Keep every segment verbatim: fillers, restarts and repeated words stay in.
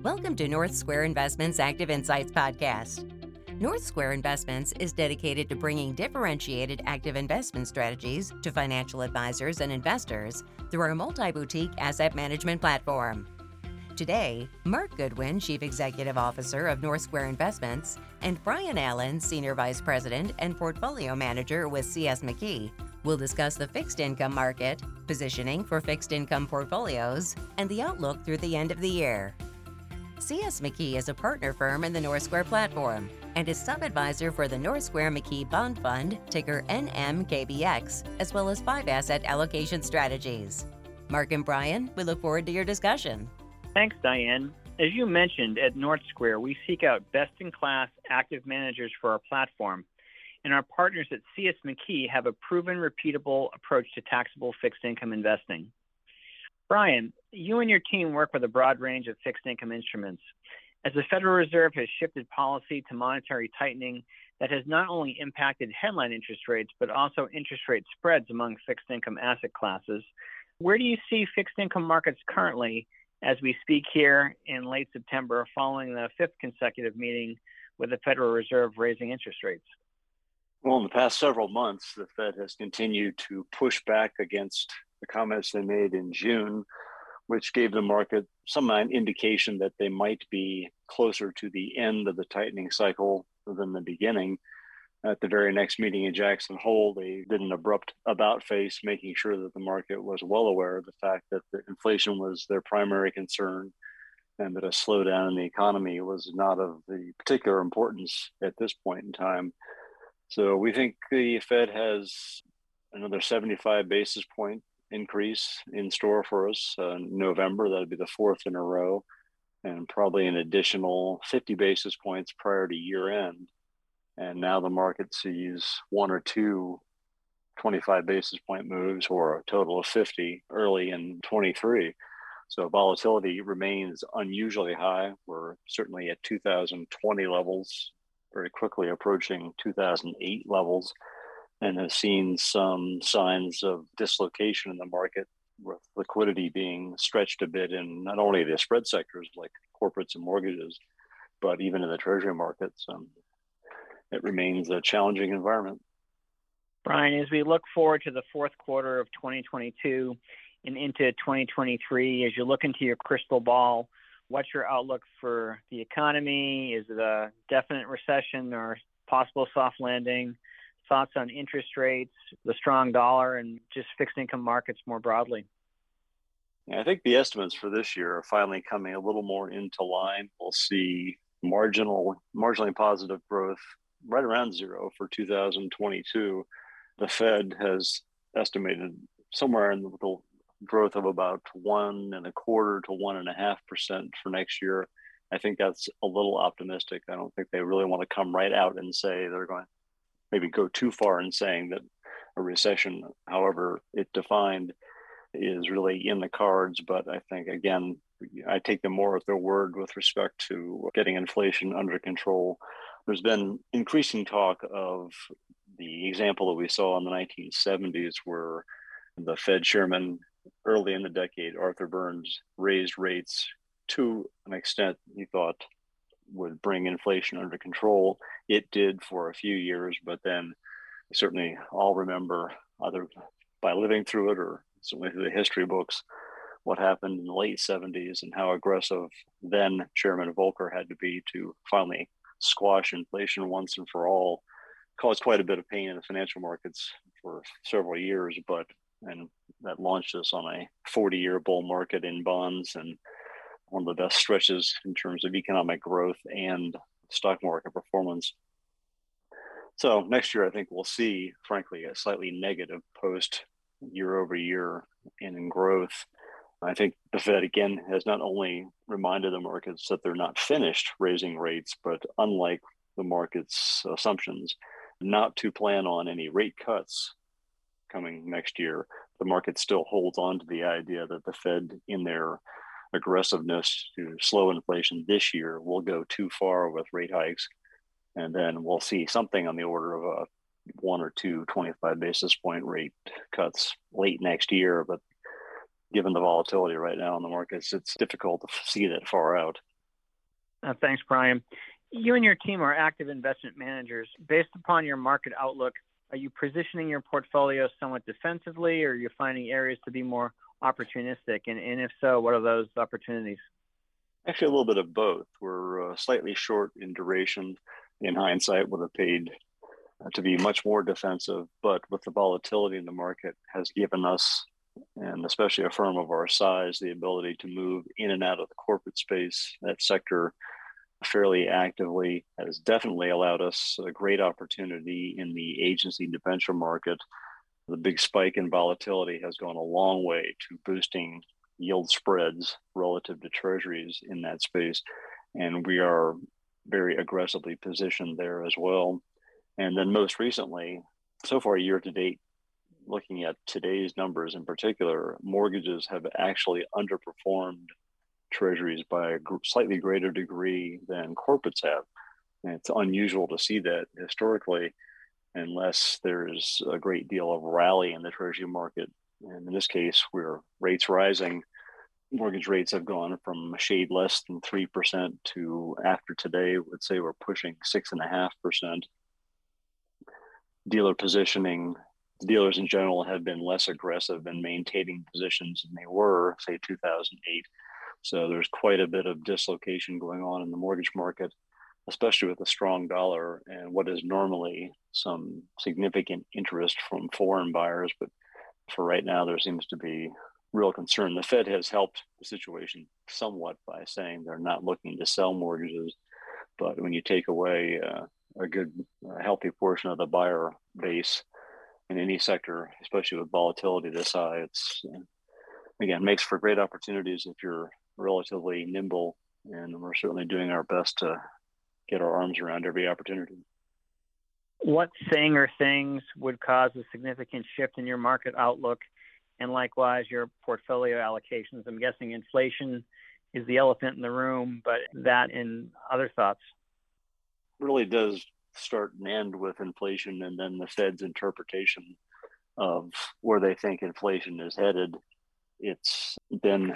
Welcome to North Square Investments Active Insights podcast. North Square Investments is dedicated to bringing differentiated active investment strategies to financial advisors and investors through our multi-boutique asset management platform. Today, Mark Goodwin, Chief Executive Officer of North Square Investments, and Brian Allen, Senior Vice President and Portfolio Manager with C S McKee, will discuss the fixed income market, positioning for fixed income portfolios, and the outlook through the end of the year. C S McKee is a partner firm in the North Square platform and is sub-advisor for the North Square McKee Bond Fund, ticker N M K B X, as well as five asset allocation strategies. Mark and Brian, we look forward to your discussion. Thanks, Diane. As you mentioned, at North Square, we seek out best-in-class active managers for our platform, and our partners at C S McKee have a proven, repeatable approach to taxable fixed income investing. Brian, you and your team work with a broad range of fixed income instruments. As the Federal Reserve has shifted policy to monetary tightening that has not only impacted headline interest rates, but also interest rate spreads among fixed income asset classes, where do you see fixed income markets currently as we speak here in late September, following the fifth consecutive meeting with the Federal Reserve raising interest rates? Well, in the past several months, the Fed has continued to push back against the comments they made in June, which gave the market some indication that they might be closer to the end of the tightening cycle than the beginning. At the very next meeting in Jackson Hole, they did an abrupt about face, making sure that the market was well aware of the fact that the inflation was their primary concern and that a slowdown in the economy was not of the particular importance at this point in time. So we think the Fed has another seventy-five basis point increase in store for us uh, in November. That'd be the fourth in a row, and probably an additional fifty basis points prior to year end. And now the market sees one or two twenty-five basis point moves, or a total of fifty early in twenty-three. So volatility remains unusually high. We're certainly at two thousand twenty levels, very quickly approaching two thousand eight levels, and have seen some signs of dislocation in the market, with liquidity being stretched a bit in not only the spread sectors like corporates and mortgages, but even in the treasury markets. Um, it remains a challenging environment. Brian, as we look forward to the fourth quarter of twenty twenty-two and into twenty twenty-three, as you look into your crystal ball, what's your outlook for the economy? Is it a definite recession or possible soft landing? Thoughts on interest rates, the strong dollar, and just fixed income markets more broadly? Yeah, I think the estimates for this year are finally coming a little more into line. We'll see marginal, marginally positive growth right around zero for two thousand twenty-two. The Fed has estimated somewhere in the growth of about one and a quarter to one and a half percent for next year. I think that's a little optimistic. I don't think they really want to come right out and say they're going maybe go too far in saying that a recession, however it defined, is really in the cards. But I think, again, I take them more at their word with respect to getting inflation under control. There's been increasing talk of the example that we saw in the nineteen seventies, where the Fed chairman early in the decade, Arthur Burns, raised rates to an extent he thought would bring inflation under control. It did for a few years, but then we certainly all remember, either by living through it or certainly through the history books, what happened in the late seventies and how aggressive then Chairman Volcker had to be to finally squash inflation once and for all. Caused quite a bit of pain in the financial markets for several years, but and that launched us on a forty-year bull market in bonds, and one of the best stretches in terms of economic growth and stock market performance. So next year, I think we'll see, frankly, a slightly negative post year over year in growth. I think the Fed, again, has not only reminded the markets that they're not finished raising rates, but unlike the market's assumptions, not to plan on any rate cuts coming next year. The market still holds on to the idea that the Fed, in their aggressiveness to slow inflation this year, will go too far with rate hikes. And then we'll see something on the order of a one or two twenty-five basis point rate cuts late next year. But given the volatility right now in the markets, it's difficult to see that far out. Uh, thanks, Brian. You and your team are active investment managers. Based upon your market outlook, are you positioning your portfolio somewhat defensively, or are you finding areas to be more opportunistic? And, and if so, what are those opportunities? Actually, a little bit of both. We're uh, slightly short in duration. In hindsight, would have paid uh, to be much more defensive, but with the volatility in the market has given us, and especially a firm of our size, the ability to move in and out of the corporate space. That sector fairly actively has definitely allowed us a great opportunity in the agency debenture market. The big spike in volatility has gone a long way to boosting yield spreads relative to treasuries in that space. And we are very aggressively positioned there as well. And then most recently, so far year to date, looking at today's numbers in particular, mortgages have actually underperformed treasuries by a slightly greater degree than corporates have. And it's unusual to see that historically, unless there's a great deal of rally in the treasury market. And in this case, where rates rising, mortgage rates have gone from a shade less than three percent to, after today, would say we're pushing six point five percent. Dealer positioning, dealers in general have been less aggressive in maintaining positions than they were, say, two thousand eight. So there's quite a bit of dislocation going on in the mortgage market, especially with a strong dollar and what is normally some significant interest from foreign buyers. But for right now, there seems to be real concern. The Fed has helped the situation somewhat by saying they're not looking to sell mortgages. But when you take away uh, a good, uh, healthy portion of the buyer base in any sector, especially with volatility this high, it's, uh, again, makes for great opportunities if you're relatively nimble. And we're certainly doing our best to get our arms around every opportunity. What thing or things would cause a significant shift in your market outlook, and likewise your portfolio allocations? I'm guessing inflation is the elephant in the room, but that and other thoughts. It really does start and end with inflation and then the Fed's interpretation of where they think inflation is headed. It's been,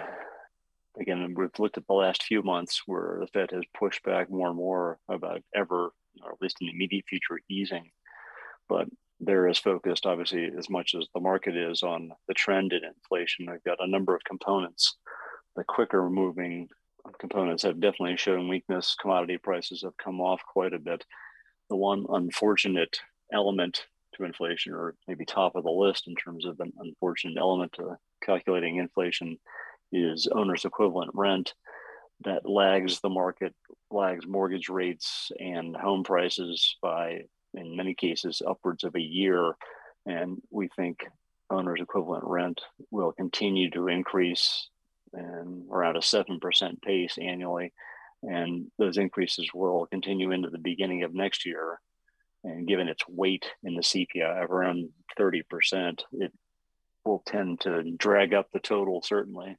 again, we've looked at the last few months where the Fed has pushed back more and more about ever, or at least in the immediate future, easing. But they're as focused, obviously, as much as the market is on the trend in inflation. They've got a number of components. The quicker moving components have definitely shown weakness. Commodity prices have come off quite a bit. The one unfortunate element to inflation, or maybe top of the list in terms of an unfortunate element to calculating inflation, is owner's equivalent rent. That lags the market, lags mortgage rates and home prices by, in many cases, upwards of a year. And we think owner's equivalent rent will continue to increase and around a seven percent pace annually. And those increases will continue into the beginning of next year. And given its weight in the C P I of around thirty percent, it will tend to drag up the total, certainly.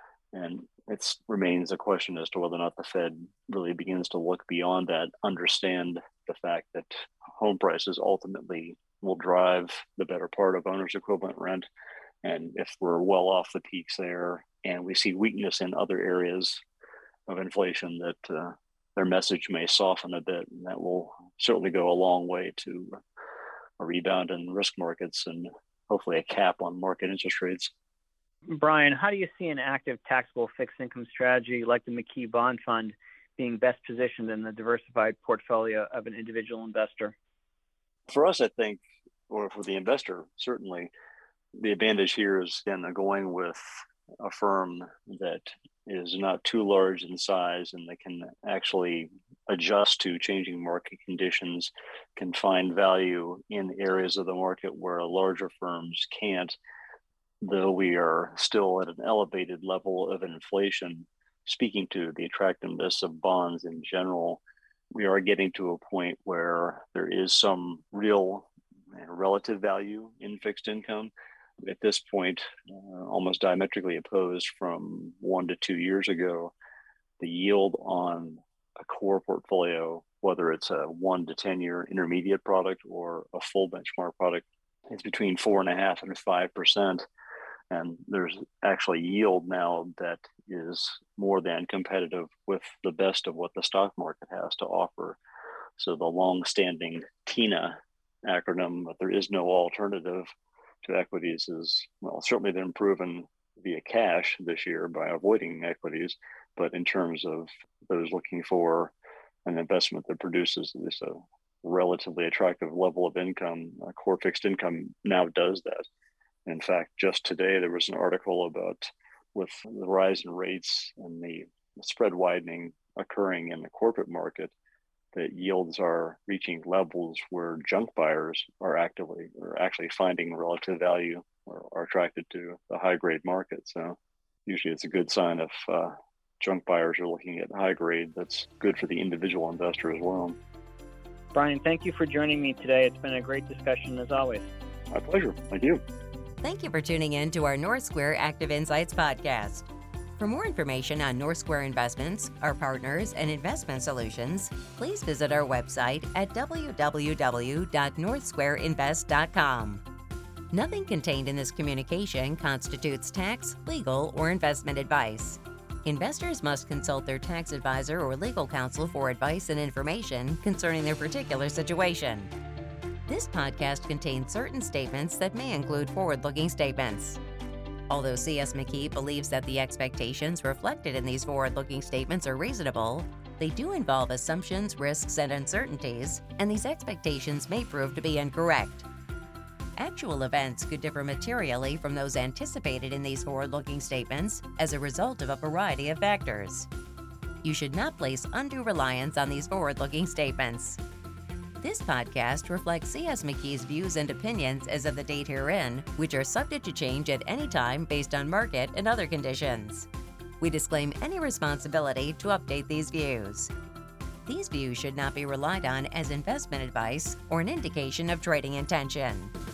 And it remains a question as to whether or not the Fed really begins to look beyond that, understand the fact that home prices ultimately will drive the better part of owner's equivalent rent. And if we're well off the peaks there and we see weakness in other areas of inflation, that uh, their message may soften a bit, and that will certainly go a long way to a rebound in risk markets and hopefully a cap on market interest rates. Brian, how do you see an active taxable fixed income strategy like the McKee Bond Fund being best positioned in the diversified portfolio of an individual investor? For us, I think, or for the investor, certainly, the advantage here is, again, going with a firm that is not too large in size and that can actually adjust to changing market conditions, can find value in areas of the market where larger firms can't. Though we are still at an elevated level of inflation, speaking to the attractiveness of bonds in general, we are getting to a point where there is some real relative value in fixed income. At this point, uh, almost diametrically opposed from one to two years ago, the yield on a core portfolio, whether it's a one to ten year intermediate product or a full benchmark product, is between four and a half and five percent. And there's actually yield now that is more than competitive with the best of what the stock market has to offer. So the long-standing TINA acronym, but there is no alternative to equities, is, well, certainly been proven via cash this year by avoiding equities. But in terms of those looking for an investment that produces at least a relatively attractive level of income, uh, core fixed income now does that. In fact, just today, there was an article about, with the rise in rates and the spread widening occurring in the corporate market, that yields are reaching levels where junk buyers are actively or actually finding relative value or are attracted to the high grade market. So usually it's a good sign if uh, junk buyers are looking at high grade. That's good for the individual investor as well. Brian, thank you for joining me today. It's been a great discussion as always. My pleasure. Thank you. Thank you for tuning in to our North Square Active Insights podcast. For more information on North Square Investments, our partners, and investment solutions, please visit our website at w w w dot north square invest dot com. Nothing contained in this communication constitutes tax, legal, or investment advice. Investors must consult their tax advisor or legal counsel for advice and information concerning their particular situation. This podcast contains certain statements that may include forward-looking statements. Although C S McKee believes that the expectations reflected in these forward-looking statements are reasonable, they do involve assumptions, risks, and uncertainties, and these expectations may prove to be incorrect. Actual events could differ materially from those anticipated in these forward-looking statements as a result of a variety of factors. You should not place undue reliance on these forward-looking statements. This podcast reflects C S McKee's views and opinions as of the date herein, which are subject to change at any time based on market and other conditions. We disclaim any responsibility to update these views. These views should not be relied on as investment advice or an indication of trading intention.